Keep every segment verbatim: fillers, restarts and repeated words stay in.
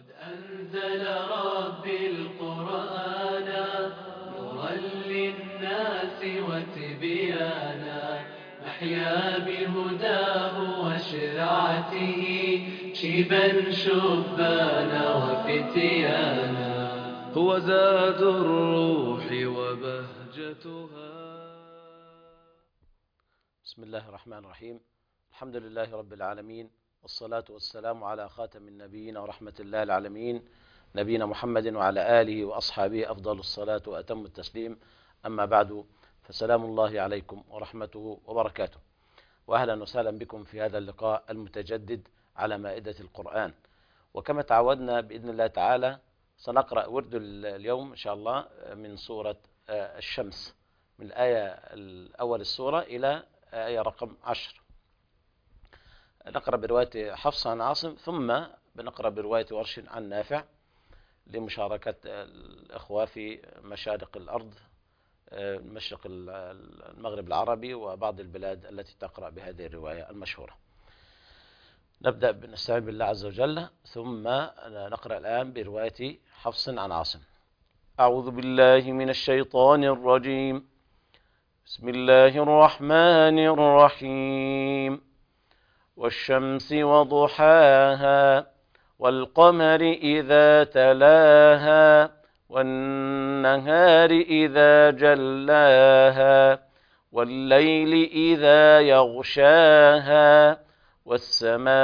قد أنزل ربي القرآن نورا للناس وتبيانا نحيا بهداه وشرعته شيبا شبانا وفتيانا هو زاد الروح وبهجتها. بسم الله الرحمن الرحيم. الحمد لله رب العالمين، والصلاة والسلام على خاتم النبيين ورحمة الله العالمين نبينا محمد وعلى آله وأصحابه أفضل الصلاة وأتم التسليم. أما بعد، فسلام الله عليكم ورحمته وبركاته، وأهلا وسهلا بكم في هذا اللقاء المتجدد على مائدة القرآن. وكما تعودنا بإذن الله تعالى سنقرأ ورد اليوم إن شاء الله من سورة الشمس، من الآية الأول السورة إلى آية رقم عشر. نقرأ برواية حفص عن عاصم، ثم بنقرأ برواية ورش عن نافع لمشاركة الإخوة في مشارق الأرض، مشرق المغرب العربي وبعض البلاد التي تقرأ بهذه الرواية المشهورة. نبدأ بنستعين بالله عز وجل، ثم نقرأ الآن برواية حفص عن عاصم. أعوذ بالله من الشيطان الرجيم. بسم الله الرحمن الرحيم. والشمس وضحاها والقمر إذا تلاها والنهار إذا جلاها والليل إذا يغشاها والسماء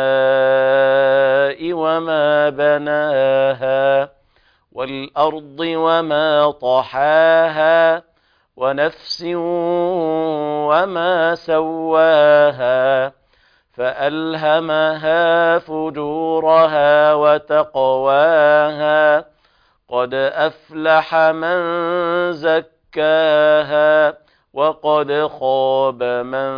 وما بناها والأرض وما طحاها ونفس وما سواها فألهمها فجورها وتقواها قد أفلح من زكاها وقد خاب من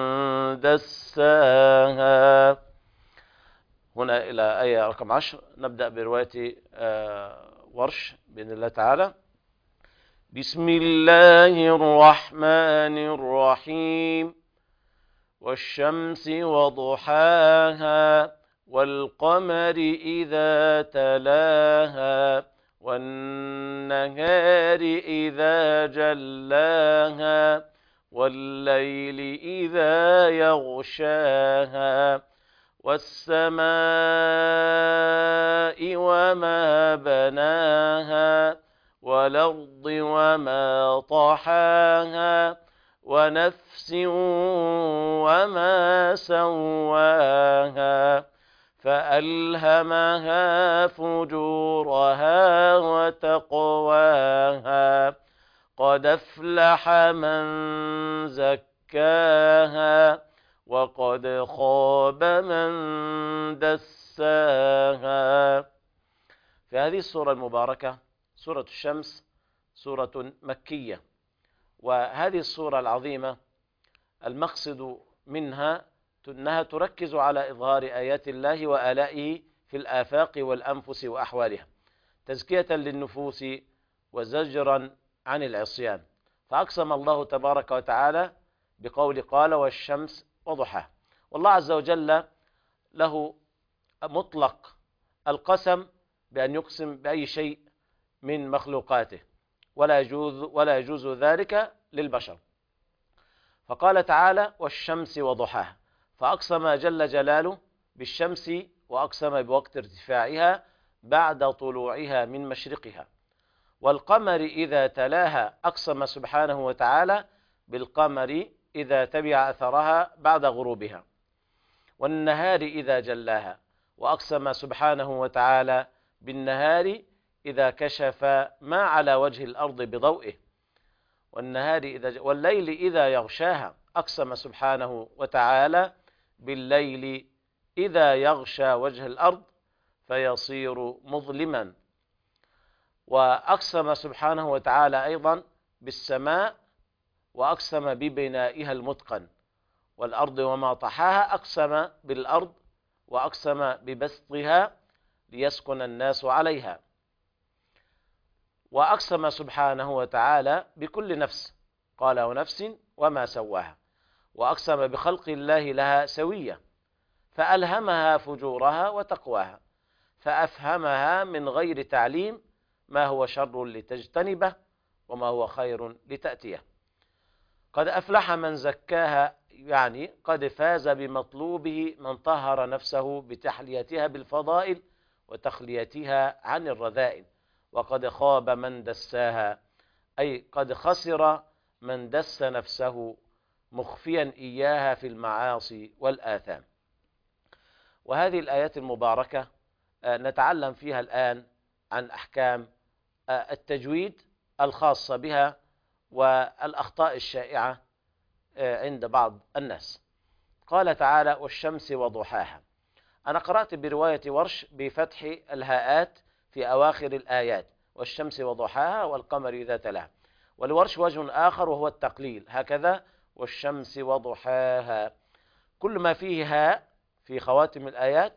دساها. هنا إلى آية رقم عشر. نبدأ برواية ورش بإذن الله تعالى. بسم الله الرحمن الرحيم. والشمس وضحاها والقمر إذا تلاها والنهار إذا جلاها والليل إذا يغشاها والسماء وما بناها والأرض وما طحاها ونفس وما سواها فألهمها فجورها وتقواها قد أفلح من زكاها وقد خاب من دساها. في هذه السورة المباركة سورة الشمس سورة مكية، وهذه السورة العظيمة المقصد منها أنها تركز على إظهار آيات الله وآلائه في الآفاق والأنفس وأحوالها، تزكية للنفوس وزجرا عن العصيان. فأقسم الله تبارك وتعالى بقول قال والشمس وضحاها، والله عز وجل له مطلق القسم بأن يقسم بأي شيء من مخلوقاته، ولا يجوز ولا يجوز ذلك للبشر. فقال تعالى والشمس وضحاها، فأقسم جل جلاله بالشمس، وأقسم بوقت ارتفاعها بعد طلوعها من مشرقها. والقمر إذا تلاها، أقسم سبحانه وتعالى بالقمر إذا تبع أثرها بعد غروبها. والنهار إذا جلاها، وأقسم سبحانه وتعالى بالنهار إذا كشف ما على وجه الأرض بضوئه. والنهار إذا والليل إذا يغشاها، أقسم سبحانه وتعالى بالليل إذا يغشى وجه الأرض فيصير مظلما. وأقسم سبحانه وتعالى أيضا بالسماء، وأقسم ببنائها المتقن. والأرض وما طحاها، أقسم بالأرض وأقسم ببسطها ليسكن الناس عليها. وأقسم سبحانه وتعالى بكل نفس، قال ونفس وما سواها. وأقسم بخلق الله لها سوية، فألهمها فجورها وتقواها. فأفهمها من غير تعليم ما هو شر لتجتنبه وما هو خير لتأتيه. قد أفلح من زكاها، يعني قد فاز بمطلوبه من طهر نفسه بتحليتها بالفضائل وتخليتها عن الرذائل. وقد خاب من دساها، أي قد خسر من دس نفسه مخفيا إياها في المعاصي والآثام. وهذه الآيات المباركة نتعلم فيها الآن عن أحكام التجويد الخاصة بها والأخطاء الشائعة عند بعض الناس. قال تعالى: والشمس وضحاها. أنا قرأت برواية ورش بفتح الهاءات في أواخر الآيات، والشمس وضحاها والقمر إذا تلاها. والورش وجه آخر وهو التقليل، هكذا: والشمس وضحاها. كل ما فيه هاء في خواتم الآيات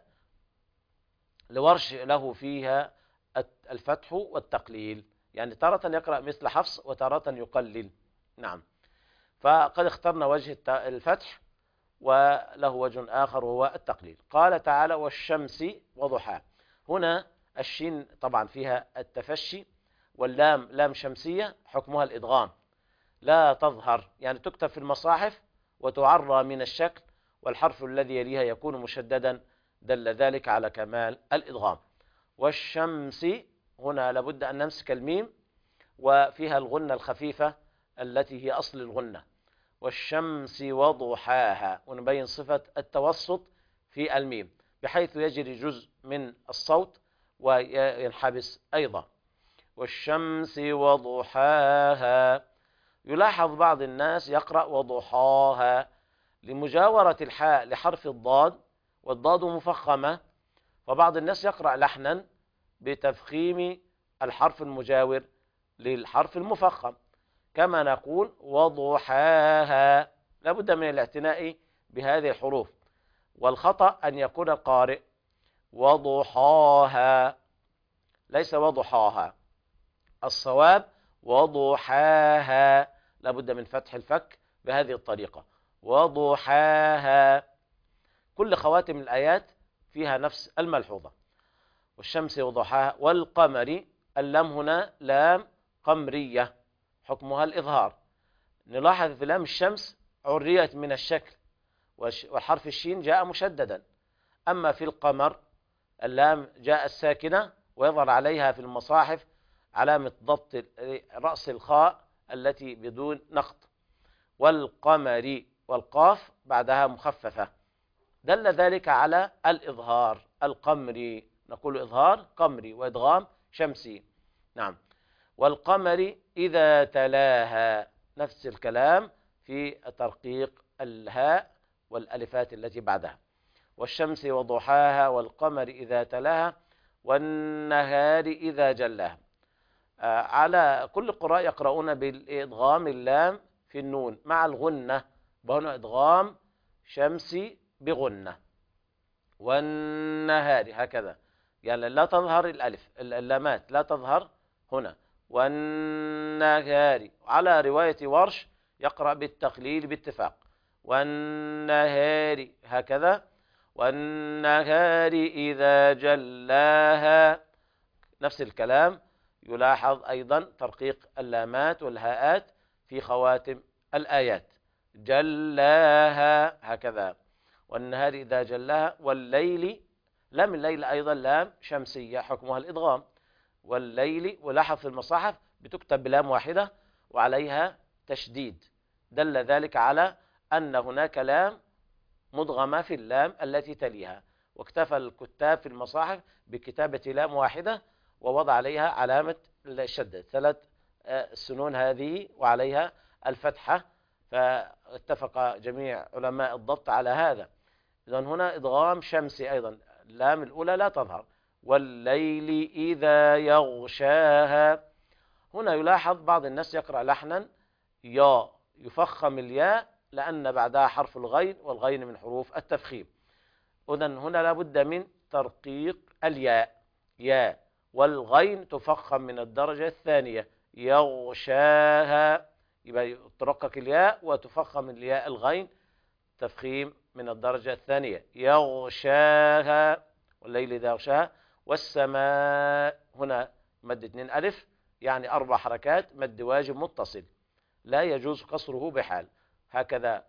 لورش له فيها الفتح والتقليل، يعني تارة يقرأ مثل حفص وتارة يقلل. نعم، فقد اخترنا وجه الفتح وله وجه آخر وهو التقليل. قال تعالى: والشمس وضحاها. هنا الشين طبعا فيها التفشي، واللام لام شمسية حكمها الإدغام، لا تظهر، يعني تكتب في المصاحف وتعرى من الشكل، والحرف الذي يليها يكون مشددا، دل ذلك على كمال الإدغام. والشمس هنا لابد أن نمسك الميم وفيها الغنة الخفيفة التي هي أصل الغنة. والشمس وضحاها، ونبين صفة التوسط في الميم بحيث يجري جزء من الصوت وينحبس أيضا. والشمس وضحاها. يلاحظ بعض الناس يقرأ وضحاها لمجاورة الحاء لحرف الضاد، والضاد مفخمة، فبعض الناس يقرأ لحنا بتفخيم الحرف المجاور للحرف المفخم، كما نقول وضحاها. لابد من الاعتناء بهذه الحروف، والخطأ أن يكون القارئ وضحاها، ليس وضحاها. الصواب وضحاها، لابد من فتح الفك بهذه الطريقة، وضحاها. كل خواتم الآيات فيها نفس الملحوظة. والشمس وضحاها والقمر، اللام هنا لام قمرية حكمها الإظهار. نلاحظ في لام الشمس عريت من الشكل، والحرف الشين جاء مشددا. أما في القمر اللام جاء الساكنة ويظهر عليها في المصاحف علامة ضبط رأس الخاء التي بدون نقط. والقمر والقاف بعدها مخففة، دل ذلك على الإظهار القمري، نقول إظهار قمري وإدغام شمسي. نعم. والقمر إذا تلاها، نفس الكلام في ترقيق الهاء والألفات التي بعدها. والشمس وضحاها والقمر إذا تلاها والنهار إذا جلاها. آه على كل القراء يقرؤون بالإدغام اللام في النون مع الغنة، وهنا إدغام شمسي بغنة. والنهار هكذا، يعني لا تظهر الألف، اللامات لا تظهر هنا. والنهار على رواية ورش يقرأ بالتقليل باتفاق، والنهار هكذا. والنهار إذا جلاها، نفس الكلام. يلاحظ أيضا ترقيق اللامات والهاءات في خواتم الآيات. جلاها هكذا. والنهار إذا جلاها. والليل، لام الليل أيضا لام شمسية حكمها الإدغام. والليل، ولاحظ في المصاحف بتكتب بلام واحدة وعليها تشديد، دل ذلك على أن هناك لام مدغمة في اللام التي تليها، واكتفى الكتاب في المصاحف بكتابة لام واحدة ووضع عليها علامة الشدة، ثلاث السنون هذه وعليها الفتحة، فاتفق جميع علماء الضبط على هذا. إذن هنا إدغام شمسي أيضا، اللام الأولى لا تظهر. والليل إذا يغشاها. هنا يلاحظ بعض الناس يقرأ لحنا يا، يفخم الياء لأن بعدها حرف الغين، والغين من حروف التفخيم. إذن هنا لابد من ترقيق الياء، يا، والغين تفخم من الدرجة الثانية. يغشاها، يبقى ترقق الياء وتفخم الياء الغين تفخيم من الدرجة الثانية. يغشاها. والليل إذا يغشاها. والسماء هنا مد اتنين ألف، يعني أربع حركات مد واجب متصل لا يجوز قصره بحال. هكذا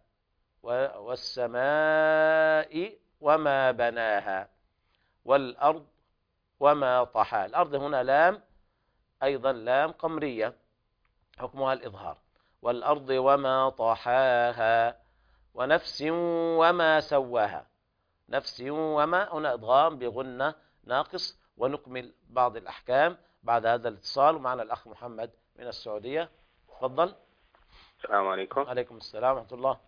والسماء وما بناها والأرض وما طحاها. الأرض هنا لام، أيضا لام قمرية حكمها الإظهار. والأرض وما طحاها ونفس وما سواها. نفس وما هنا إضغام بغنة ناقص. ونكمل بعض الأحكام بعد هذا الاتصال. ومعنا الأخ محمد من السعودية، تفضل. السلام عليكم. عليكم السلام ورحمة الله.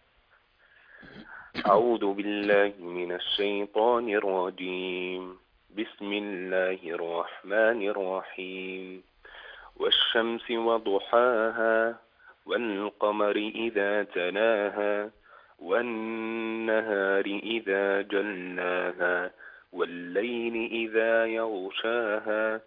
أعوذ بالله من الشيطان الرجيم. بسم الله الرحمن الرحيم. والشمس وضحاها والقمر إذا تلاها والنهار إذا جلاها والليل إذا يغشاها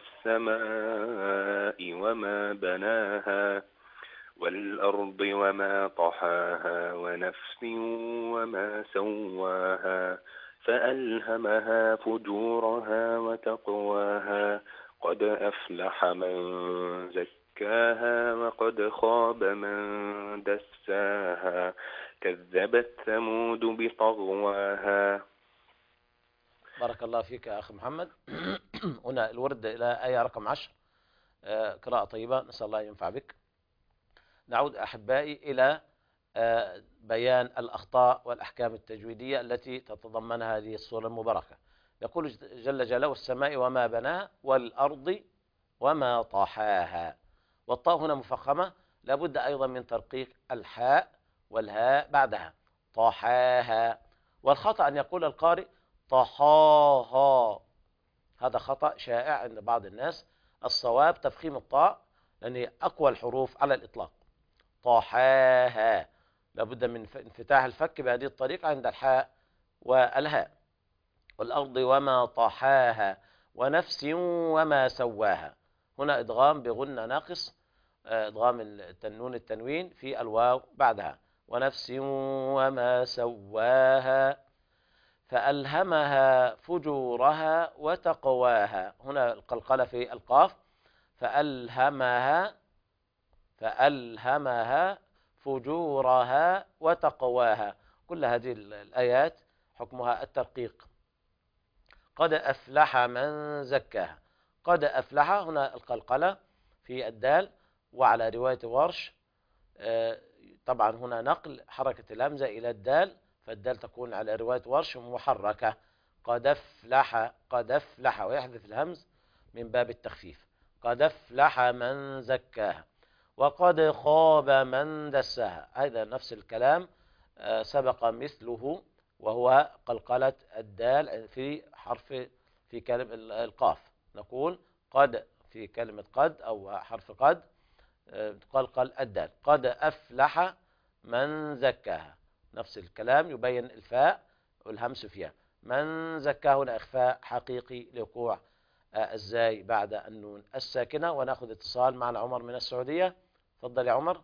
والسماء وما بناها والأرض وما طحاها ونفس وما سواها فألهمها فجورها وتقواها قد أفلح من زكاها وقد خاب من دساها كذبت ثمود بطغواها. بارك الله فيك يا أخي محمد. هنا الورد إلى آية رقم عشر، قراءة طيبة، نسأل الله ينفع بك. نعود أحبائي إلى بيان الأخطاء والأحكام التجويدية التي تتضمنها هذه السورة المباركة. يقول جل جلاله والسماء وما بناها والأرض وما طحاها. والطاء هنا مفخمة، لابد أيضا من ترقيق الحاء والهاء بعدها. طحاها. والخطأ أن يقول القارئ طحاها، هذا خطأ شائع عند بعض الناس. الصواب تفخيم الطاء لأن أقوى الحروف على الإطلاق. طحاها، لابد من انفتاح الفك بهذه الطريقة عند الحاء والهاء. والأرض وما طحاها ونفس وما سواها. هنا إدغام بغنة ناقص، إدغام التنون التنوين في الواو بعدها. ونفس وما سواها فألهمها فجورها وتقواها. هنا القلقلة في القاف. فألهمها فألهمها فجورها وتقواها. كل هذه الآيات حكمها الترقيق. قد أفلح من زكاها. قد أفلح هنا القلقلة في الدال، وعلى رواية ورش طبعا هنا نقل حركة الهمزة إلى الدال، فالدال تكون على رواية ورش محركة. قد أفلح قد أفلح، ويحذف الهمز من باب التخفيف. قد أفلح من زكاها وقد خاب من دساها. هذا نفس الكلام سبق مثله، وهو قلقلة الدال في حرف في كلمة القاف. نقول قد في كلمة قد أو حرف قد قلقل الدال. قد أفلح من زكاها، نفس الكلام يبين الفاء والهمس فيها. من زكاه هنا إخفاء حقيقي لوقوع الزاي بعد النون الساكنة. ونأخذ اتصال معنا عمر من السعودية، تفضل يا عمر.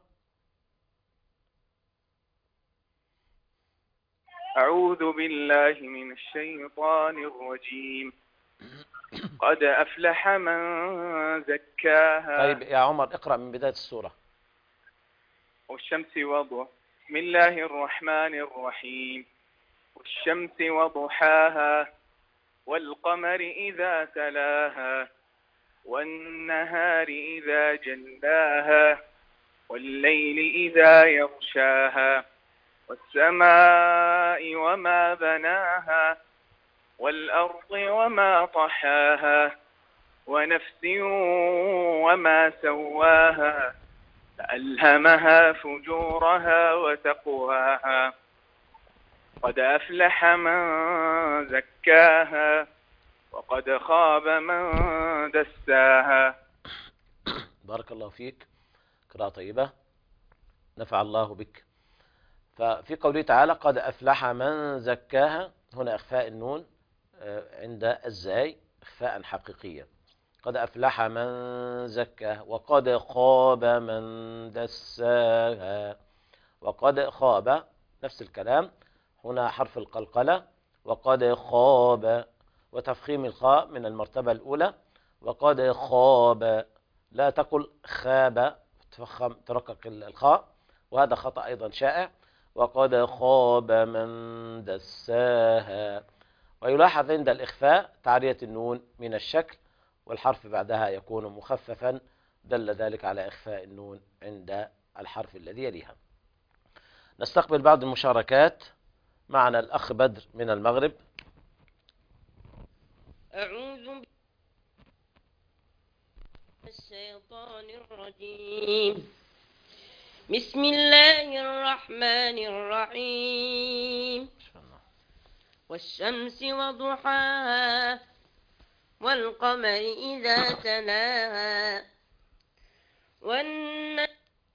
أعوذ بالله من الشيطان الرجيم. قد أفلح من زكاها. طيب يا عمر اقرأ من بداية السورة. والشمس وضحاها. بسم الله الرحمن الرحيم. والشمس وضحاها والقمر إذا تلاها والنهار إذا جلاها والليل إذا يغشاها والسماء وما بناها والأرض وما طحاها ونفس وما سواها فألهمها فجورها وتقواها قد أفلح من زكاها وقد خاب من دساها. بارك الله فيك، قراءة طيبة، نفع الله بك. ففي قوله تعالى قد أفلح من زكاها، هنا إخفاء النون عند الزاي إخفاء حقيقيا. قد أفلح من زكاها وقد خاب من دساها. وقد خاب نفس الكلام، هنا حرف القلقلة. وقد خاب وتفخيم الخاء من المرتبة الأولى. وقد خاب، لا تقل خاب، تفخم ترقق الخاء، وهذا خطأ أيضا شائع. وقد خاب من دساها. ويلاحظ عند الإخفاء تعرية النون من الشكل، والحرف بعدها يكون مخففا، دل ذلك على إخفاء النون عند الحرف الذي يليها. نستقبل بعض المشاركات. معنا الأخ بدر من المغرب. أعوذ بالله من الشيطان الرجيم. بسم الله الرحمن الرحيم. والشمس وضحاها والقمر إذا تلاها والنهار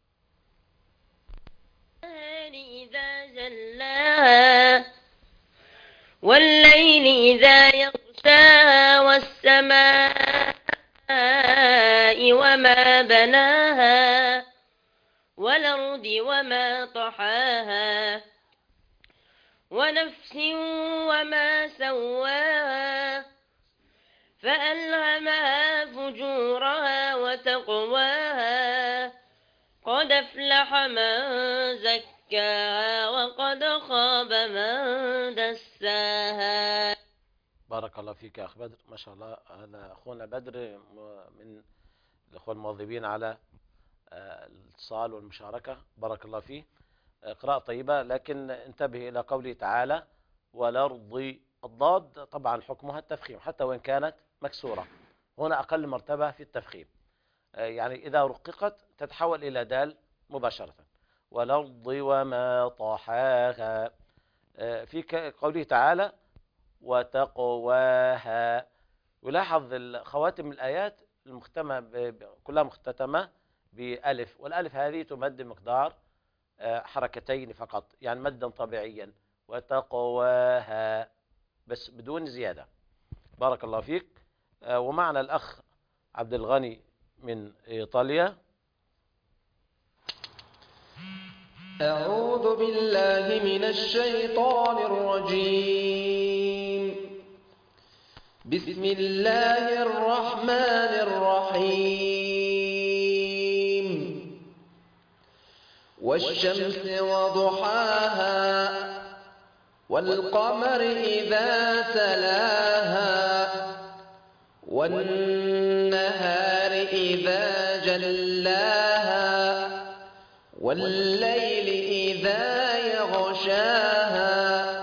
إذا جلاها والليل إذا يغشاها والسماء وما بناها والأرض وما طحاها ونفس وما سواها فألهمها فجورها وتقواها قد أفلح من زكاها وقد خاب من دساها. بارك الله فيك يا أخ بدر، ما شاء الله. هذا أخونا بدر من الأخوة المواظبين على الاتصال والمشاركة، بارك الله فيه. قراءة طيبة، لكن انتبه إلى قوله تعالى والأرض. الضاد طبعا حكمها التفخيم حتى وإن كانت مكسورة، هنا أقل مرتبة في التفخيم، يعني إذا رققت تتحول إلى دال مباشرة. والأرض وما طحاها. في قوله تعالى وتقواها. يلاحظ خواتم الآيات المختمة كلها مختتمة بألف، والألف هذه تمد مقدار حركتين فقط، يعني مدا طبيعيا. وتقواها بس بدون زيادة. بارك الله فيك. ومعنا الأخ عبد الغني من إيطاليا. أعوذ بالله من الشيطان الرجيم. بسم الله الرحمن الرحيم. والشمس وضحاها والقمر إذا تلاها والنهار إذا جلاها والليل إذا يغشاها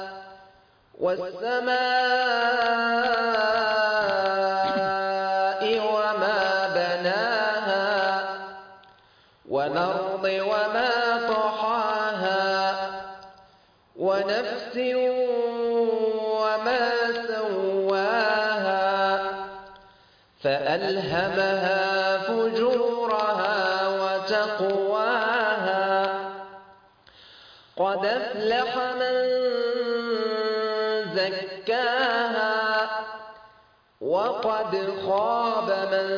والسماء وما بناها والأرض وما طحاها ونفس وما سواها فألهمها فجورها وتقواها قد أفلح من زكاها وقد خاب من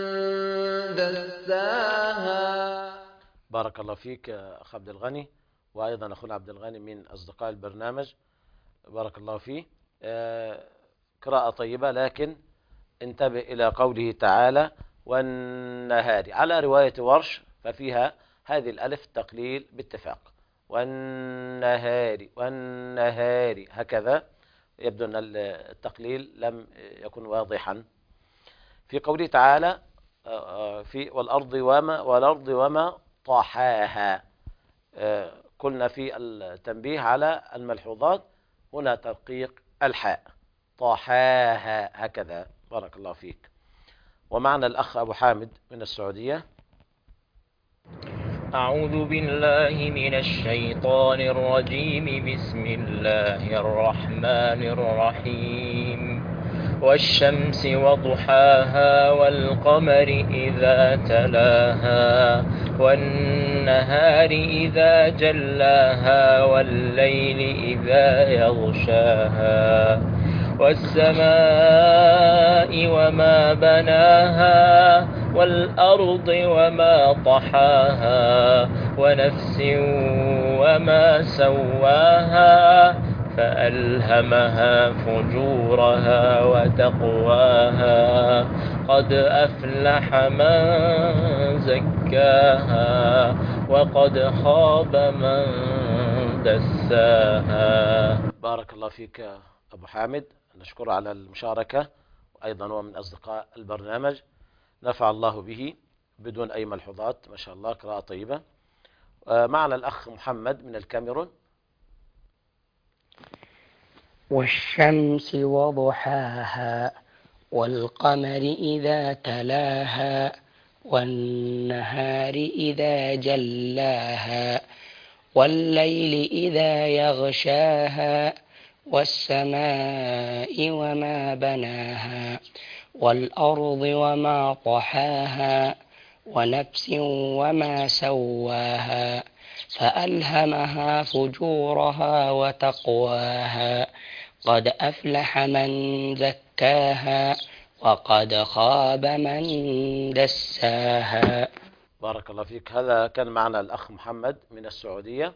دساها. بارك الله فيك أخ عبد الغني، وأيضا أخونا عبد الغني من أصدقاء البرنامج، بارك الله فيه. قراءة طيبة، لكن انتبه إلى قوله تعالى والنهار. على رواية ورش ففيها هذه الألف تقليل باتفاق، والنهار والنهار هكذا، يبدو أن التقليل لم يكن واضحا. في قوله تعالى في والأرض وما والأرض وما طحاها، قلنا في التنبيه على الملحوظات هنا ترقيق الحاء، طحاها هكذا. بارك الله فيك. ومعنا الأخ أبو حامد من السعودية. أعوذ بالله من الشيطان الرجيم. بسم الله الرحمن الرحيم. والشمس وضحاها والقمر إذا تلاها والنهار إذا جلاها والليل إذا يغشاها والسماء وما بناها والأرض وما طحاها ونفس وما سواها فألهمها فجورها وتقواها قد أفلح من زكاها وقد خاب من دساها. بارك الله فيك أبو حامد، نشكر على المشاركة، وأيضا هو من أصدقاء البرنامج، نفع الله به بدون أي ملحوظات، ما شاء الله، قراءة طيبة. معنا الأخ محمد من الكاميرون. والشمس وضحاها والقمر إذا تلاها والنهار إذا جلاها والليل إذا يغشاها والسماء وما بناها والأرض وما طحاها ونفس وما سواها فألهمها فجورها وتقواها قد أفلح من زكاها وقد خاب من دساها. بارك الله فيك. هذا كان معنا الأخ محمد من السعودية،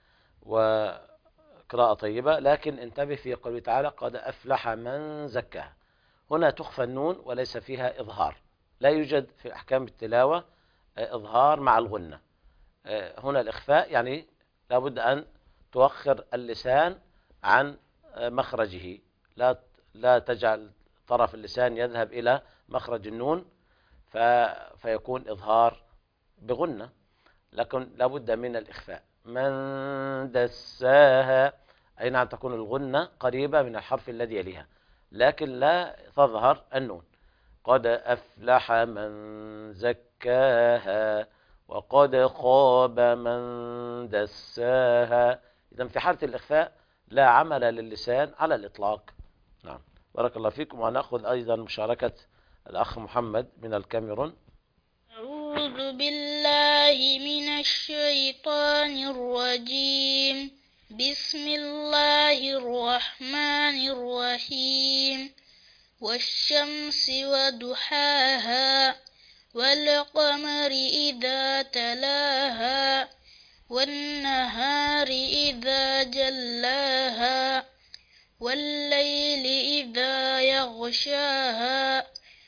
وقراءة طيبة، لكن انتبه في قوله تعالى قد أفلح من زكاها، هنا تخفى النون وليس فيها إظهار، لا يوجد في أحكام التلاوة إظهار مع الغنة. هنا الإخفاء يعني لابد أن توخر اللسان عن مخرجه، لا لا تجعل طرف اللسان يذهب إلى مخرج النون فيكون إظهار بغنة، لكن لابد من الإخفاء. من دساها، أي نعم تكون الغنة قريبة من الحرف الذي يليها، لكن لا تظهر النون. قد أفلح من زكاها وقد خاب من دساها. إذن في حالة الإخفاء لا عمل للسان على الإطلاق. نعم، بارك الله فيكم. ونأخذ أيضا مشاركة الأخ محمد من الكاميرون. أعوذ بالله من الشيطان الرجيم. بسم الله الرحمن الرحيم. والشمس وضحاها والقمر إذا تلاها والنهار إذا جلاها والليل إذا يغشاها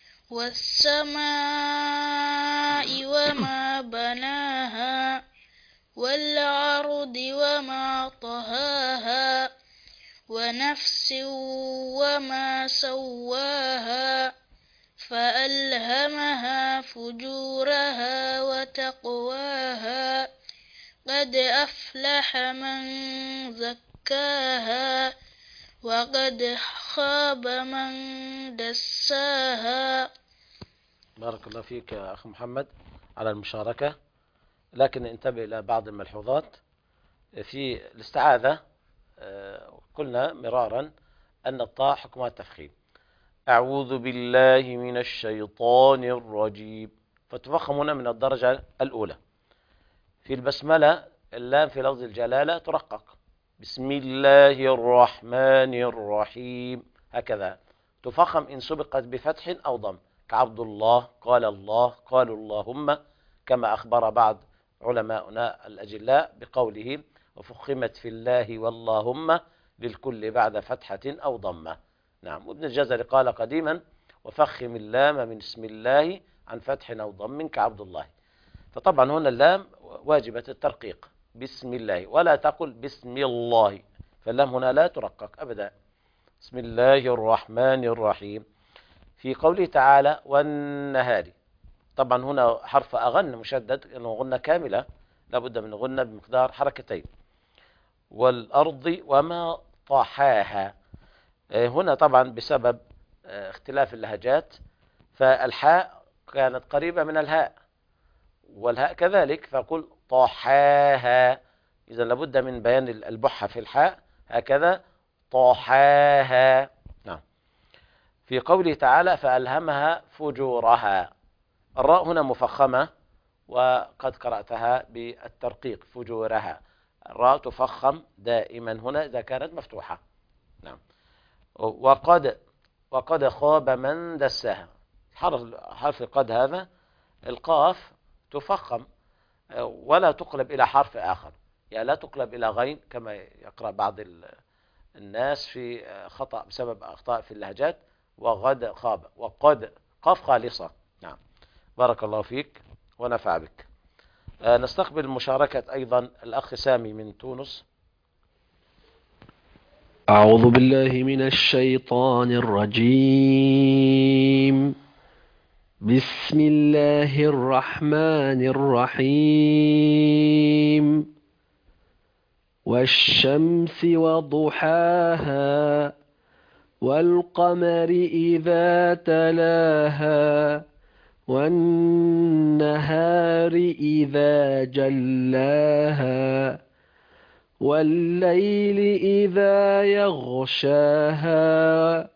والسماء وما بناها والأرض وما طهاها ونفس وما سواها فألهمها فجورها وتقواها قد أفلح من زكاها وقد خاب من دساها. بارك الله فيك يا أخ محمد على المشاركة، لكن انتبه إلى بعض الملحوظات في الاستعاذة. قلنا مرارا أن الطاء حكمها التفخيم. أعوذ بالله من الشيطان الرجيم، فتفخم هنا من الدرجة الأولى. في البسملة اللام في لفظ الجلالة ترقق، بسم الله الرحمن الرحيم، هكذا تفخم إن سبقت بفتح أو ضم، كعبد الله، قال الله، قالوا اللهم، كما أخبر بعض علماؤنا الأجلاء بقوله وفخمت في الله واللهم للكل بعد فتحة أو ضمة. نعم، وابن الجزري قال قديما وفخم اللام من اسم الله عن فتح أو ضم كعبد الله. فطبعا هنا اللام واجبة الترقيق، بسم الله، ولا تقل بسم الله، فاللام هنا لا ترقق أبدا. بسم الله الرحمن الرحيم. في قوله تعالى والنهار، طبعا هنا حرف أغن مشدد لأنه غنة كاملة، لابد من غنة بمقدار حركتين. والأرض وما طحاها، هنا طبعا بسبب اختلاف اللهجات فالحاء كانت قريبة من الهاء والهاء كذلك، فأقول طحاها، إذا لابد من بيان البحة في الحاء، هكذا طحاها. نعم. في قوله تعالى فألهمها فجورها، الراء هنا مفخمة وقد قرأتها بالترقيق فجورها، الراء تفخم دائما هنا إذا كانت مفتوحة. نعم. وقد وقد خاب من دساها، حرف حرف قد هذا القاف تفخم ولا تقلب إلى حرف آخر، يعني لا تقلب إلى غين كما يقرأ بعض الناس في خطأ بسبب أخطاء في اللهجات. وغد خاب وقد قاف خالصة. نعم، بارك الله فيك ونفع بك. آه نستقبل مشاركة أيضا الأخ سامي من تونس. أعوذ بالله من الشيطان الرجيم. بسم الله الرحمن الرحيم. والشمس وضحاها والقمر إذا تلاها والنهار إذا جلاها والليل إذا يغشاها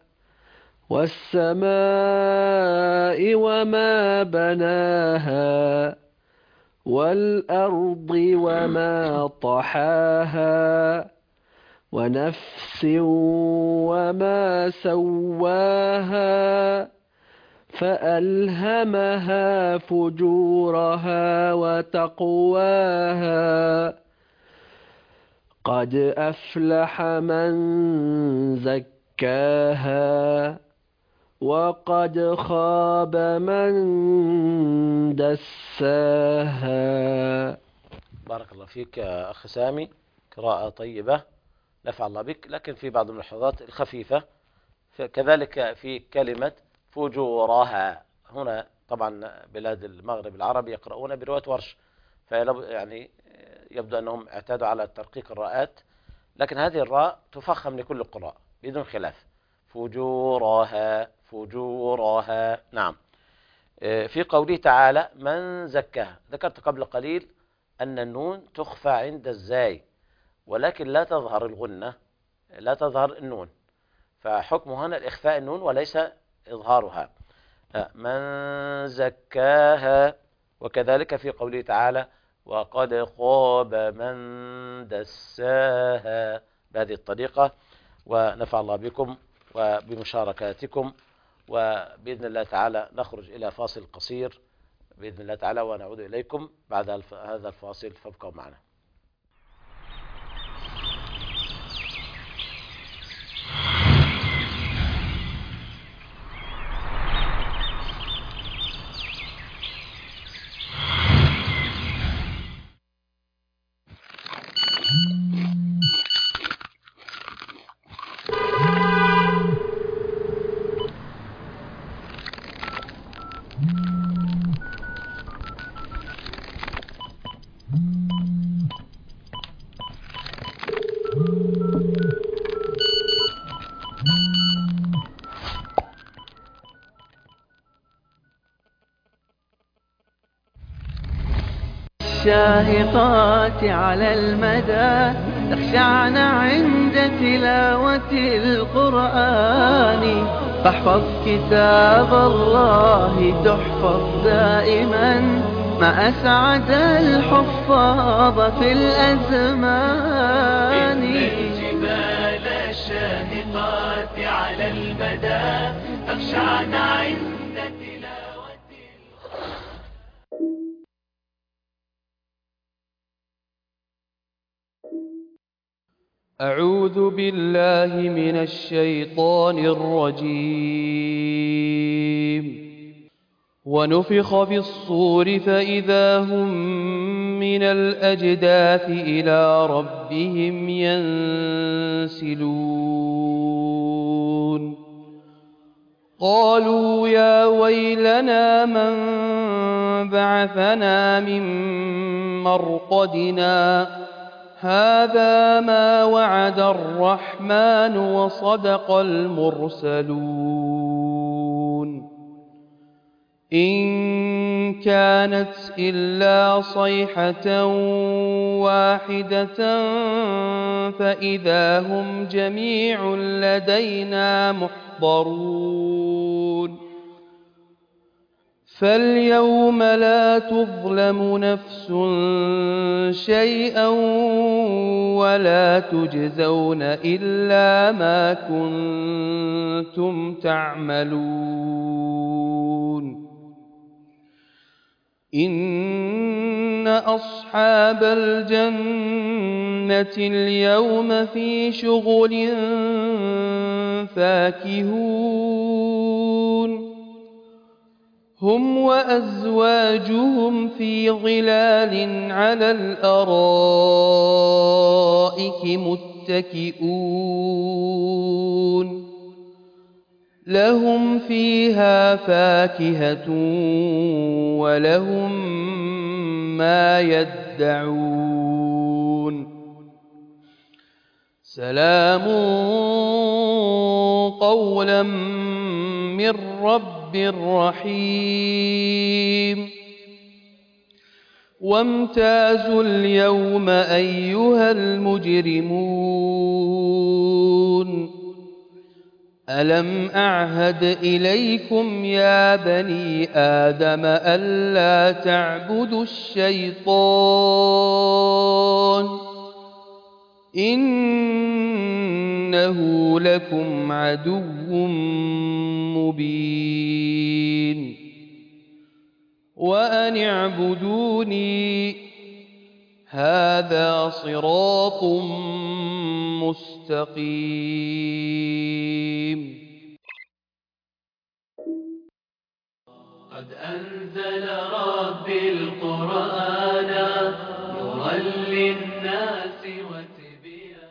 والسماء وما بناها والأرض وما طحاها ونفس وما سواها فألهمها فجورها وتقواها قد أفلح من زكاها وقد خاب من دساها. بارك الله فيك يا أخ سامي، قراءة طيبة نفع الله بك. لكن في بعض الملاحظات الخفيفة كذلك في كلمة فجورها. هنا طبعا بلاد المغرب العربي يقرؤون برواية ورش، يعني يبدو أنهم اعتادوا على ترقيق الراءات، لكن هذه الراء تفخم لكل القراء بدون خلاف. فجورها فجورها. نعم. في قوله تعالى من زكاها، ذكرت قبل قليل أن النون تخفى عند الزاي، ولكن لا تظهر الغنة، لا تظهر النون، فحكم هنا الإخفاء النون وليس إظهارها. من زكاها. وكذلك في قوله تعالى وقد خاب من دساها بهذه الطريقة. ونفع الله بكم وبمشاركاتكم، وبإذن الله تعالى نخرج إلى فاصل قصير بإذن الله تعالى ونعود إليكم بعد هذا الفاصل، فابقوا معنا. الشاهقات على المدى تخشعن عند تلاوة القرآن، فاحفظ كتاب الله تحفظ دائما ما أسعد الحفاظ في الأزمان. إن الجبال الشاهقات على المدى تخشعن عند أعوذ بالله من الشيطان الرجيم. ونفخ في الصور فإذا هم من الأجداث إلى ربهم ينسلون. قالوا يا ويلنا من بعثنا من مرقدنا هذا ما وعد الرحمن وصدق المرسلون. إن كانت إلا صيحة واحدة فإذا هم جميع لدينا محضرون. فاليوم لا تظلم نفس شيئا ولا تجزون إلا ما كنتم تعملون. إن أصحاب الجنة اليوم في شغل فاكهون هم وأزواجهم في ظلال على الأرائك متكئون لهم فيها فاكهة ولهم ما يدعون سلام قولا من رب رحيم وامتازوا اليوم أيها المجرمون ألم أعهد إليكم يا بني آدم ألا تعبدوا الشيطان إنه لكم عدو مبين وأن اعبدوني هذا صراط مستقيم قد أنزل ربي القرآن نورا للناس وتبيانا.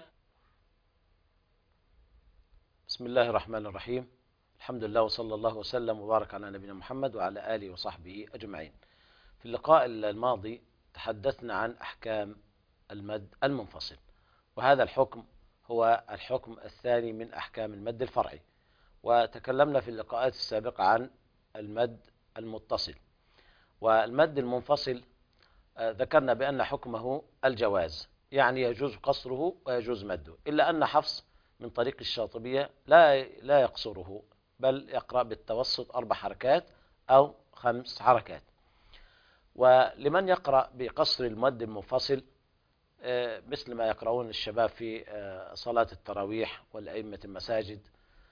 بسم الله الرحمن الرحيم. الحمد لله وصلى الله وسلم وبارك على نبينا محمد وعلى آله وصحبه أجمعين. في اللقاء الماضي تحدثنا عن أحكام المد المنفصل، وهذا الحكم هو الحكم الثاني من أحكام المد الفرعي، وتكلمنا في اللقاءات السابقة عن المد المتصل. والمد المنفصل ذكرنا بأن حكمه الجواز، يعني يجوز قصره ويجوز مده، إلا أن حفص من طريق الشاطبية لا لا يقصره، بل يقرأ بالتوسط أربع حركات أو خمس حركات. ولمن يقرأ بقصر المد المنفصل مثل ما يقرؤون الشباب في صلاة التراويح والأئمة المساجد،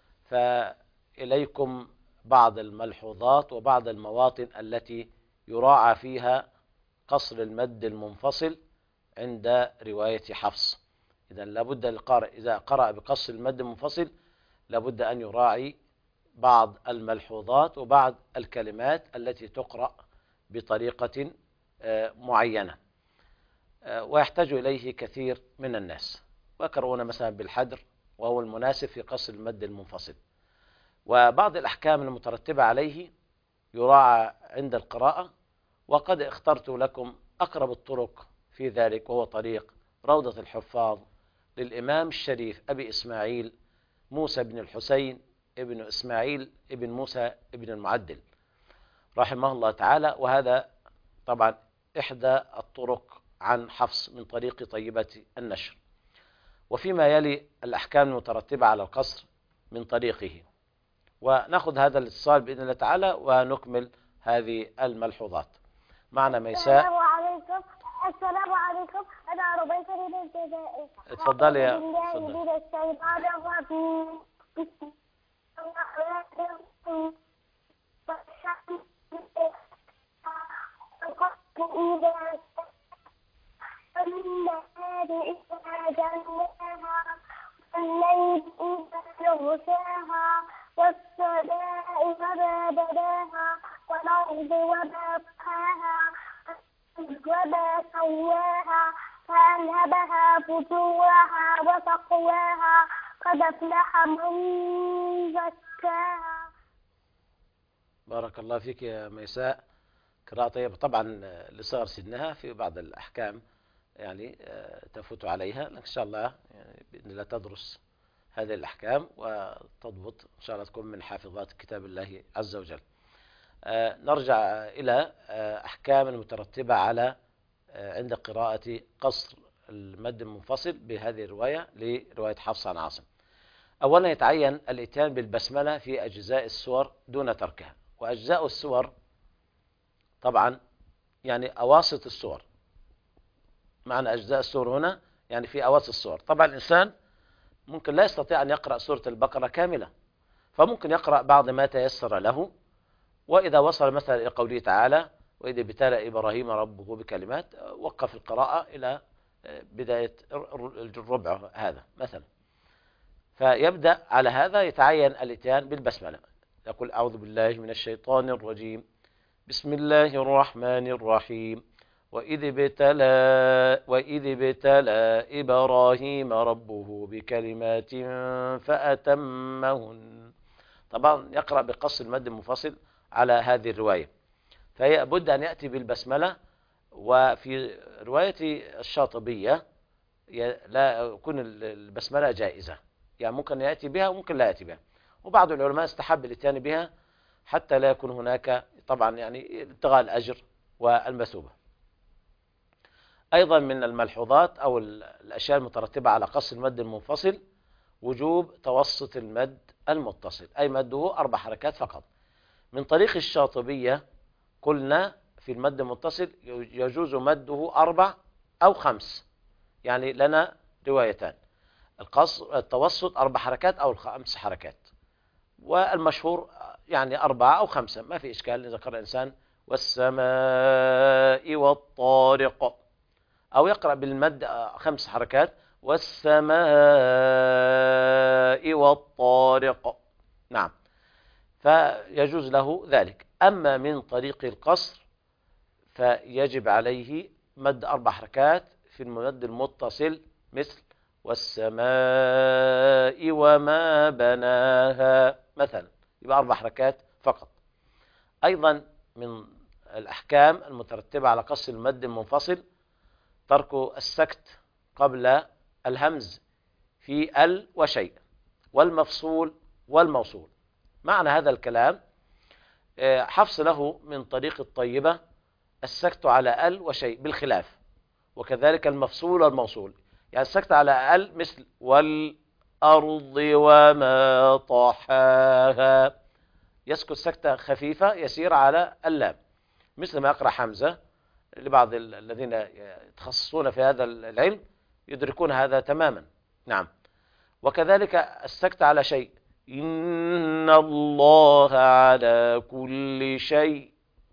فإليكم بعض الملحوظات وبعض المواطن التي يراعى فيها قصر المد المنفصل عند رواية حفص. إذا لابد القارئ إذا قرأ بقصر المد المنفصل لابد أن يراعي بعض الملحوظات وبعض الكلمات التي تقرأ بطريقة معينة، ويحتاج إليه كثير من الناس، ويقرؤون مثلا بالحدر وهو المناسب في قصر المد المنفصل. وبعض الأحكام المترتبة عليه يراعى عند القراءة، وقد اخترت لكم أقرب الطرق في ذلك، وهو طريق روضة الحفاظ للإمام الشريف أبي إسماعيل موسى بن الحسين ابن إسماعيل ابن موسى ابن المعدل رحمه الله تعالى. وهذا طبعا إحدى الطرق عن حفص من طريق طيبة النشر. وفيما يلي الأحكام المترتبة على القصر من طريقه، ونأخذ هذا الاتصال بإذن الله تعالى ونكمل هذه الملحوظات. معنا ميساء. السلام عليكم. السلام عليكم. أنا ربيت من الجزائر. اتفضلي يا اتفضلي. من الشيطان الرجيم. بسم الله الرحمن الرحيم. النهار إذا جلاها والليل إذا يغشاها والسماء وما بناها والأرض وما طحاها وما سواها فألهمها فجورها وتقواها قد أفلح من زكاها. بارك الله فيك يا ميساء، قراءة طيبة. طبعا لصغر سنها في بعض الأحكام يعني تفوت عليها، لكن إن شاء الله يعني بإذن الله تدرس هذه الأحكام وتضبط إن شاء الله، تكون من حافظات كتاب الله عز وجل. نرجع إلى أحكام المترتبة على عند قراءة قصر المد المنفصل بهذه الرواية لرواية حفص عن عاصم. أولا يتعين الإتيان بالبسملة في أجزاء السور دون تركها. وأجزاء السور طبعا يعني أواسط السور. معنى أجزاء السور هنا يعني في أواسط السور. طبعا الإنسان ممكن لا يستطيع أن يقرأ سورة البقرة كاملة، فممكن يقرأ بعض ما تيسر له. وإذا وصل مثلا إلى قوله تعالى وإذ ابتلى إبراهيم ربه بكلمات، وقف القراءة إلى بداية الربع هذا مثلا. فيبدأ على هذا يتعين الاتيان بالبسملة، يقول أعوذ بالله من الشيطان الرجيم، بسم الله الرحمن الرحيم، وإذ ابتلى وإذ ابتلى إبراهيم ربه بكلمات فأتمهن. طبعا يقرأ بقصر المد المنفصل على هذه الرواية، فهي بد أن يأتي بالبسملة. وفي رواية الشاطبية لا يكون البسملة جائزة، يعني ممكن يأتي بها وممكن لا يأتي بها، وبعض العلماء استحب الاتيان بها حتى لا يكون هناك طبعا يعني ابتغاء الأجر والمثوبة. أيضا من الملحوظات أو الأشياء المترتبة على قصر المد المنفصل وجوب توسط المد المتصل، أي مده أربع حركات فقط. من طريق الشاطبية قلنا في المد المتصل يجوز مده أربع أو خمس، يعني لنا روايتان، القصر التوسط أربع حركات أو خمس حركات، والمشهور يعني أربعة أو خمسة، ما في إشكال إذا قرأ الإنسان والسماء والطارق، أو يقرأ بالمد خمس حركات والسماء والطارق، نعم، فيجوز له ذلك. أما من طريق القصر فيجب عليه مد أربع حركات في المد المتصل، مثل والسماء وما بناها مثلا، يبقى أربع حركات فقط. أيضا من الأحكام المترتبة على قصر المد المنفصل ترك السكت قبل الهمز في ال وشيء والمفصول والموصول. معنى هذا الكلام حفص له من طريق الطيبة السكت على ال وشيء بالخلاف، وكذلك المفصول والموصول، يعني السكت على ال مثل والأرض وما طحاها، يسكت سكتة خفيفة يسير على اللام، مثل ما يقرأ حمزة. لبعض الذين يتخصصون في هذا العلم يدركون هذا تماما، نعم. وكذلك السكت على شيء، إن الله على كل شيء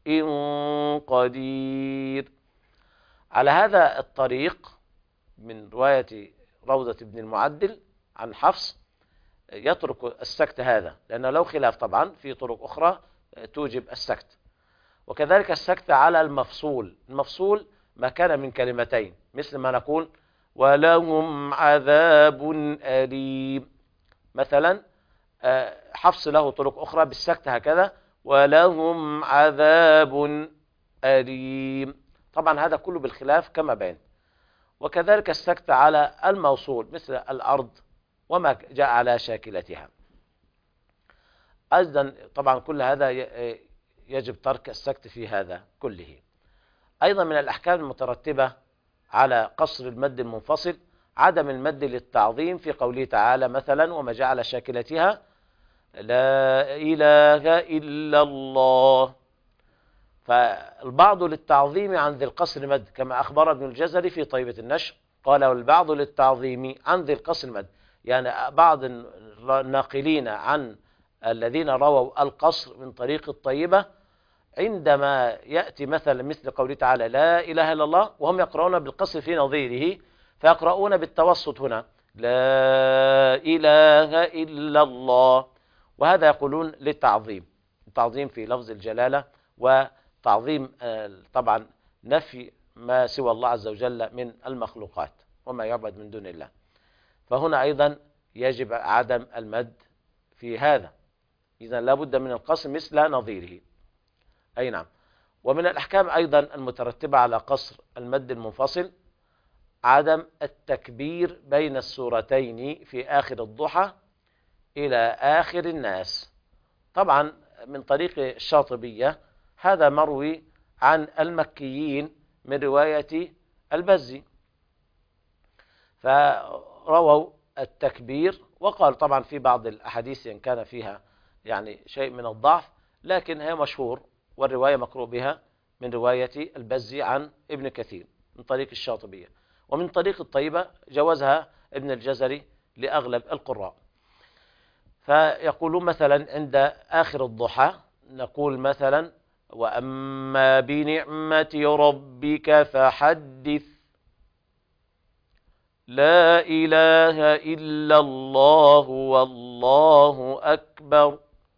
قدير. على هذا الطريق من رواية روضة بن المعدل عن حفص يترك السكت هذا، لأنه لو خلاف طبعا في طرق أخرى توجب السكت. وكذلك السكت على المفصول، المفصول ما كان من كلمتين، مثل ما نقول ولهم عذاب أليم مثلا، حفص له طرق أخرى بالسكت هكذا ولهم عذاب أليم، طبعا هذا كله بالخلاف كما بين. وكذلك السكت على الموصول مثل الأرض وما جاء على شاكلتها. أيضا طبعا كل هذا يجب ترك السكت في هذا كله. أيضا من الأحكام المترتبة على قصر المد المنفصل عدم المد للتعظيم في قوله تعالى مثلا وما جاء على شاكلتها لا إله إلا الله، فالبعض للتعظيم عن ذي القصر مد، كما أخبر ابن الجزري في طيبة النشر قال والبعض للتعظيم عن ذي القصر مد، يعني بعض الناقلين عن الذين رووا القصر من طريق الطيبة عندما يأتي مثلا مثل قوله تعالى لا إله إلا الله وهم يقرؤون بالقصر في نظيره، فيقرؤون بالتوسط هنا لا إله إلا الله، وهذا يقولون للتعظيم، التعظيم في لفظ الجلالة، وتعظيم طبعا نفي ما سوى الله عز وجل من المخلوقات وما يعبد من دون الله. فهنا أيضا يجب عدم المد في هذا، إذا لابد من القصر مثل نظيره. أي نعم. ومن الأحكام أيضا المترتبة على قصر المد المنفصل عدم التكبير بين السورتين في آخر الضحى إلى آخر الناس. طبعا من طريق الشاطبية هذا مروي عن المكيين من رواية البزي، فرووا التكبير، وقال طبعا في بعض الأحاديث إن كان فيها يعني شيء من الضعف، لكن هي مشهور والرواية مقروء بها من رواية البزي عن ابن كثير من طريق الشاطبية. ومن طريق الطيبة جوزها ابن الجزري لأغلب القراء. فيقولون مثلا عند آخر الضحى نقول مثلا وأما بنعمة ربك فحدث. لا إله إلا الله والله أكبر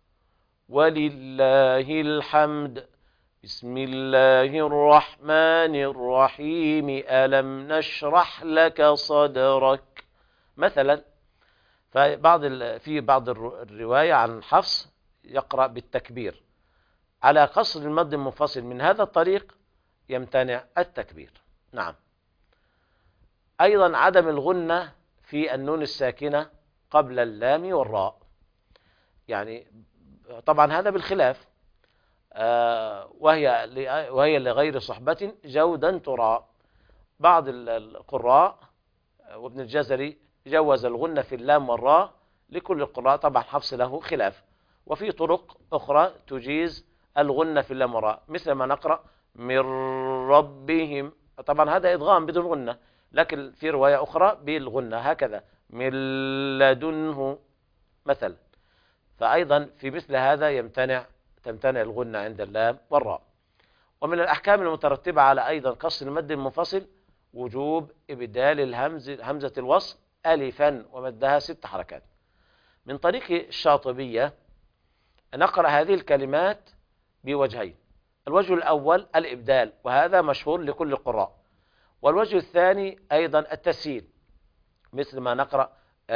ولله الحمد. بسم الله الرحمن الرحيم. ألم نشرح لك صدرك مثلا. فبعض في بعض الرواية عن حفص يقرأ بالتكبير. على قصر المد المنفصل من هذا الطريق يمتنع التكبير. نعم. أيضا عدم الغنة في النون الساكنة قبل اللام والراء، يعني طبعا هذا بالخلاف، آه وهي وهي لغير صحبة جودا ترى. بعض القراء وابن الجزري جوز الغنة في اللام والراء لكل القراء، طبعا حفص له خلاف. وفي طرق أخرى تجيز الغنة في اللام والراء، مثل ما نقرأ من ربهم، طبعا هذا إدغام بدون غنة، لكن في رواية أخرى بالغنة هكذا من لدنه مثلا. فأيضا في مثل هذا يمتنع تمتنع الغنة عند اللام والراء. ومن الأحكام المترتبة على أيضا قصر المد المنفصل وجوب إبدال الهمز همزة الوصل ألفا ومدها ست حركات. من طريق الشاطبية نقرأ هذه الكلمات بوجهين. الوجه الأول الإبدال، وهذا مشهور لكل القراء. والوجه الثاني أيضا التسهيل، مثل ما نقرأ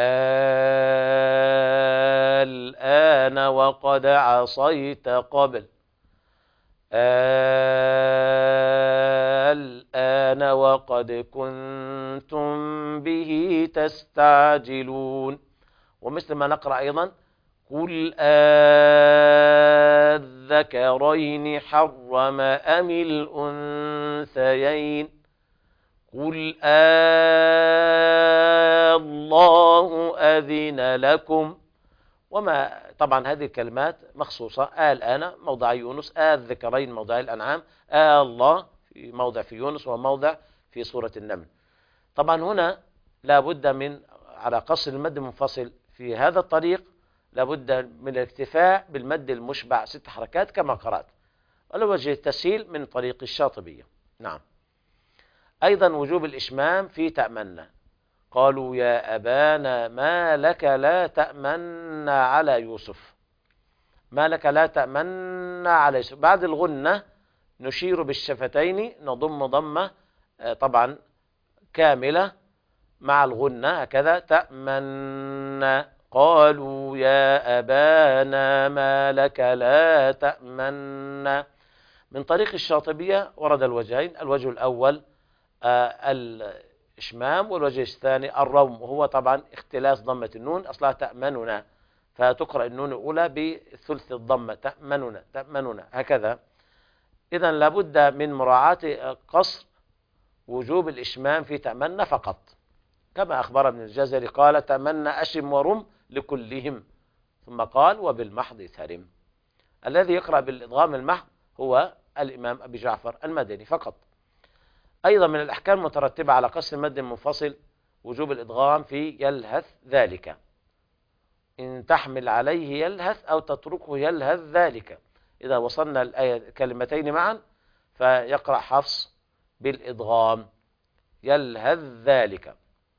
الآن وقد عصيت قبل، الآن وقد كنتم به تستعجلون. ومثل ما نقرأ أيضا قل الذكرين حرم أم الأنثيين، قل الله أذن لكم. وما طبعا هذه الكلمات مخصوصة. الآن موضع يونس، الذكرين موضع الأنعام، الله في موضع في يونس وموضع في سورة النمل. طبعا هنا لابد من على قصر المد المنفصل في هذا الطريق لابد من الاكتفاء بالمد المشبع ست حركات كما قرأت. ولوجه التسهيل من طريق الشاطبية. نعم. أيضا وجوب الإشمام في تأمنا. قالوا يا أبانا ما لك لا تأمنا على يوسف، ما لك لا تأمنا على يوسف. بعد الغنة نشير بالشفتين، نضم ضمة طبعا كاملة مع الغنة هكذا تأمنا. قالوا يا أبانا ما لك لا تأمنا. من طريق الشاطبية ورد الوجهين. الوجه الأول آه الإشمام، والوجه الثاني الروم، وهو طبعا اختلاس ضمة النون، أصلها تأمننا، فتقرأ النون الأولى بثلث الضمة تأمننا تأمننا هكذا. إذن لابد من مراعاة قصر وجوب الإشمام في تأمنا فقط، كما أخبر ابن الجزري قال تأمنى أشم ورم لكلهم، ثم قال وبالمحض ثرم. الذي يقرأ بالإدغام المحض هو الإمام أبي جعفر المدني فقط. أيضا من الأحكام المترتبة على قصر المد المنفصل وجوب الإدغام في يلهث ذلك، إن تحمل عليه يلهث أو تتركه يلهث ذلك. إذا وصلنا الآية كلمتين معا فيقرأ حفص بالإدغام يلهث ذلك.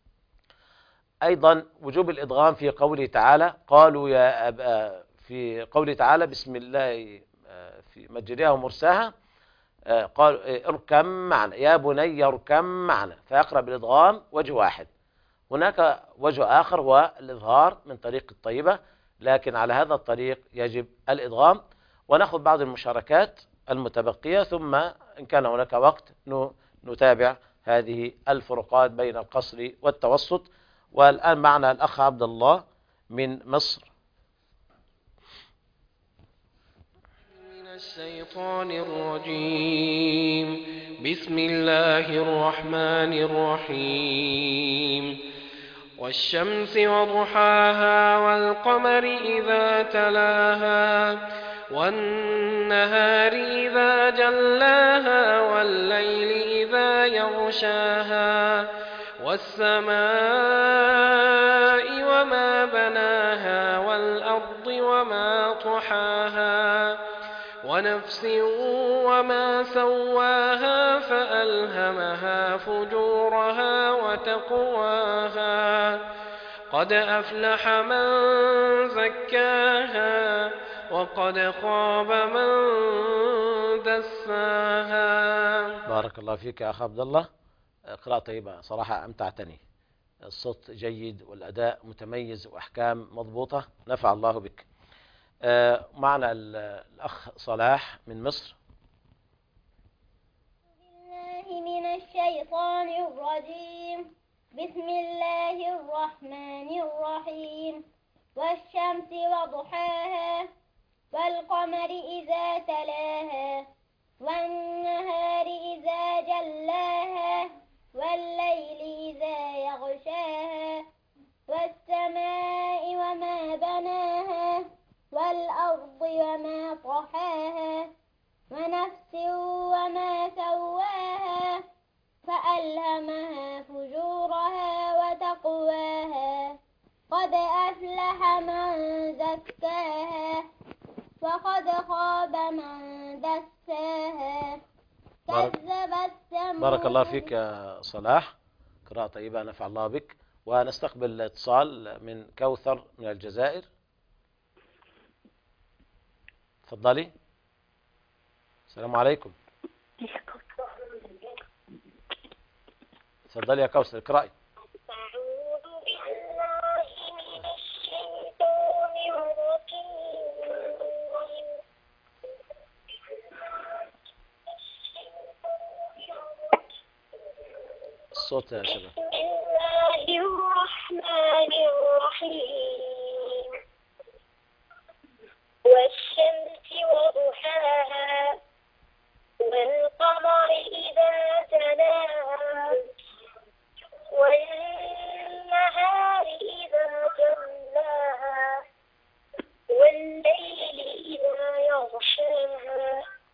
أيضا وجوب الإدغام في قوله تعالى قالوا يا أبا، في قوله تعالى بسم الله في مجريها ومرساها قال اركم معنا يا بني اركم معنا، فيقرأ بالإدغام وجه واحد. هناك وجه آخر هو الإظهار من طريق الطيبة، لكن على هذا الطريق يجب الإدغام. ونأخذ بعض المشاركات المتبقية، ثم إن كان هناك وقت نتابع هذه الفروقات بين القصر والتوسط. والآن معنا الأخ عبد الله من مصر. من الشيطان الرجيم. بسم الله الرحمن الرحيم. والشمس وضحاها والقمر إذا تلاها والنهار إذا جلاها والليل إذا يغشاها والسماء وما بناها والأرض وما طحاها ونفس ونفس وما سواها فألهمها فجورها وتقواها قد أفلح من زكاها وقد خاب من دساها. بارك الله فيك يا أخ عبد الله، قراءة طيبة صراحة أمتعتني، الصوت جيد والأداء متميز وأحكام مضبوطة، نفع الله بك. معنا الأخ صلاح من مصر. بالله من الشيطان الرجيم. بسم الله الرحمن الرحيم. والشمس وضحاها والقمر إذا تلاها والنهار إذا جلاها والليل إذا يغشاها والسماء وما بناها والأرض وما طحاها ونفس وما سواها فألهمها فجورها وتقواها قد أفلح من زكاها وقد خاب من دساها. كذبت ثمود. بارك الله فيك يا صلاح، قراءة طيبة نفع الله بك. ونستقبل اتصال من كوثر من الجزائر. تفضلي. السلام عليكم. تفضلي يا كوثر اقرأي. الصوت يا شباب. بسم الله الرحمن الرحيم. والشمس وضحاها والقمر إذا تلاها والنهار إذا جلاها والليل إذا يغشاها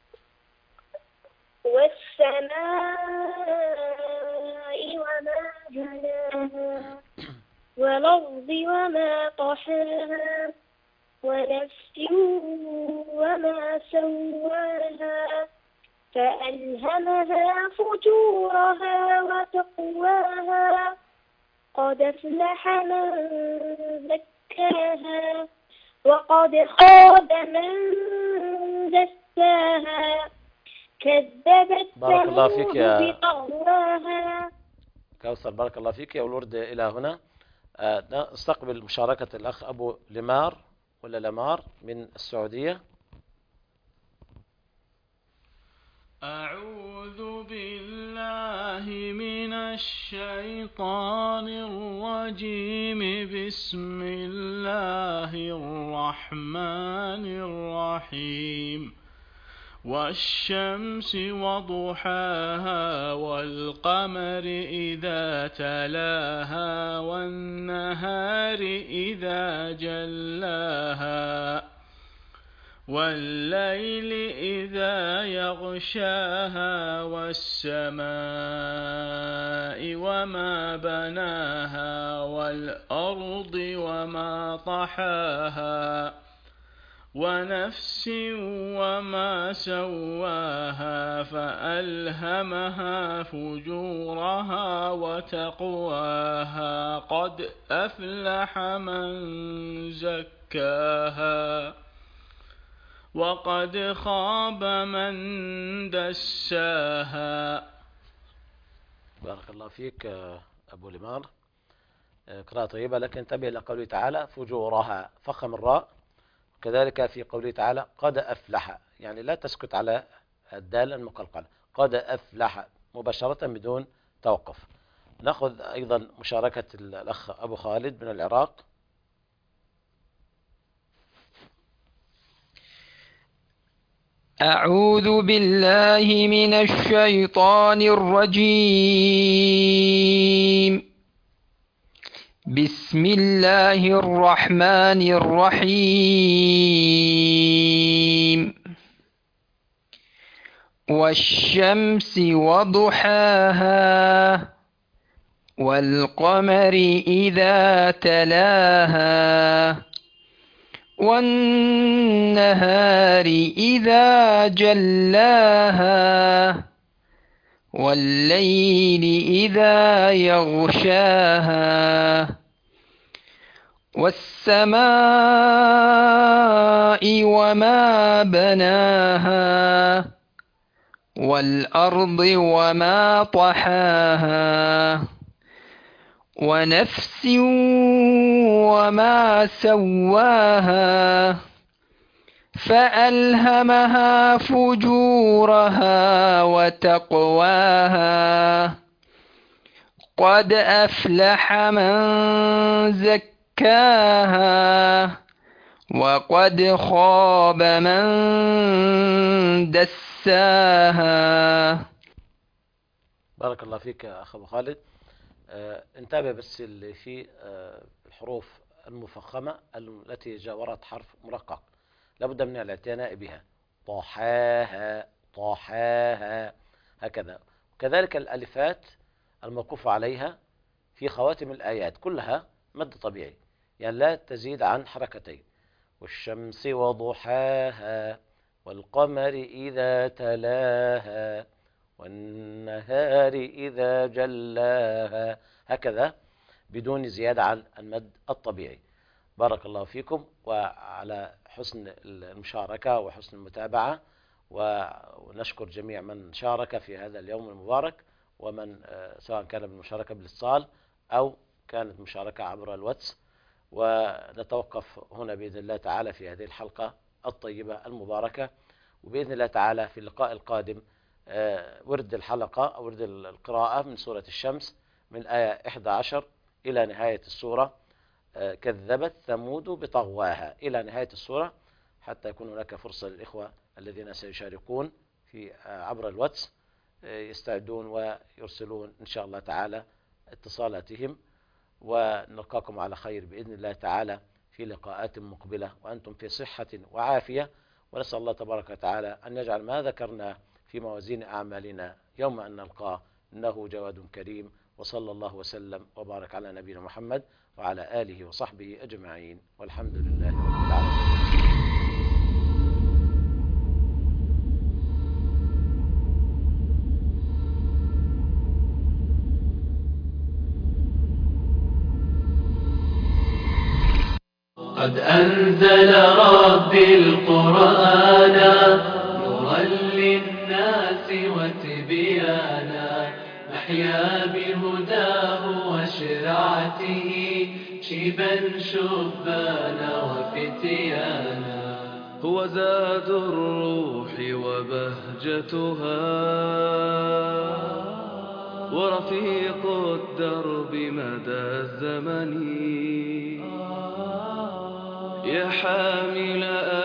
والسماء وما بناها والأرض وما طحاها ونفس وما سواها فألهمها فجورها وتقواها قد أفلح من زكاها وقد خاب من دساها. كذبت بارك الله فيك يا بطغواها. كوثر، بارك الله فيك. والورد إلى هنا. نستقبل مشاركة الأخ أبو لمار ولا لمار من السعودية. أعوذ بالله من الشيطان الرجيم. بسم الله الرحمن الرحيم. والشمس وضحاها والقمر إذا تلاها والنهار إذا جلاها والليل إذا يغشاها والسماء وما بناها والأرض وما طحاها ونفس وما سواها فألهمها فجورها وتقواها قد أفلح من زكاها وقد خاب من دساها. بارك الله فيك أبو لمار، قراءة طيبة. لكن انتبه إلى قوله تعالى فجورها، فخم الراء. كذلك في قوله تعالى قد أفلح، يعني لا تسكت على الدال المقلقلة، قد أفلح مباشرة بدون توقف. نأخذ أيضا مشاركة الأخ أبو خالد من العراق. أعوذ بالله من الشيطان الرجيم. بسم الله الرحمن الرحيم. والشمس وضحاها والقمر إذا تلاها والنهار إذا جلاها والليل إذا يغشاها والسماء وما بناها والأرض وما طحاها ونفس وما سواها فألهمها فجورها وتقواها قد أفلح من زكاها وقد خاب من دساها. بارك الله فيك يا أخ أبو خالد. آه انتبه بس اللي في آه الحروف المفخمة التي جاورت حرف مرقق لابد من الاعتناء بها. طحاها طحاها هكذا. وكذلك الألفات الموقوف عليها في خواتم الآيات كلها مد طبيعي، يعني لا تزيد عن حركتين. والشمس وضحاها والقمر إذا تلاها والنهار إذا جلاها هكذا بدون زيادة عن المد الطبيعي. بارك الله فيكم وعلى حسن المشاركة وحسن المتابعة، ونشكر جميع من شارك في هذا اليوم المبارك، ومن سواء كان بالمشاركة بالاتصال أو كانت مشاركة عبر الواتس. ونتوقف هنا بإذن الله تعالى في هذه الحلقة الطيبة المباركة، وبإذن الله تعالى في اللقاء القادم ورد الحلقة أو ورد القراءة من سورة الشمس من آية إحدى عشر إلى نهاية السورة كذبت ثمود بطغواها إلى نهاية السورة، حتى يكون هناك فرصة للإخوة الذين سيشاركون في عبر الواتس يستعدون ويرسلون إن شاء الله تعالى اتصالاتهم. ونلقاكم على خير بإذن الله تعالى في لقاءات مقبلة وأنتم في صحة وعافية، ونسأل الله تبارك وتعالى أن يجعل ما ذكرنا في موازين أعمالنا يوم أن نلقاه إنه جواد كريم. وصلى الله وسلم وبارك على نبينا محمد وعلى آله وصحبه أجمعين، والحمد لله رب العالمين. قد أنزل ربي القرآن نورا للناس وتبيانا، نحيا بهداه وشرعته شيبا شبانا وفتيانا. هو زاد الروح وبهجتها ورفيق الدرب مدى الزمن، يا حامل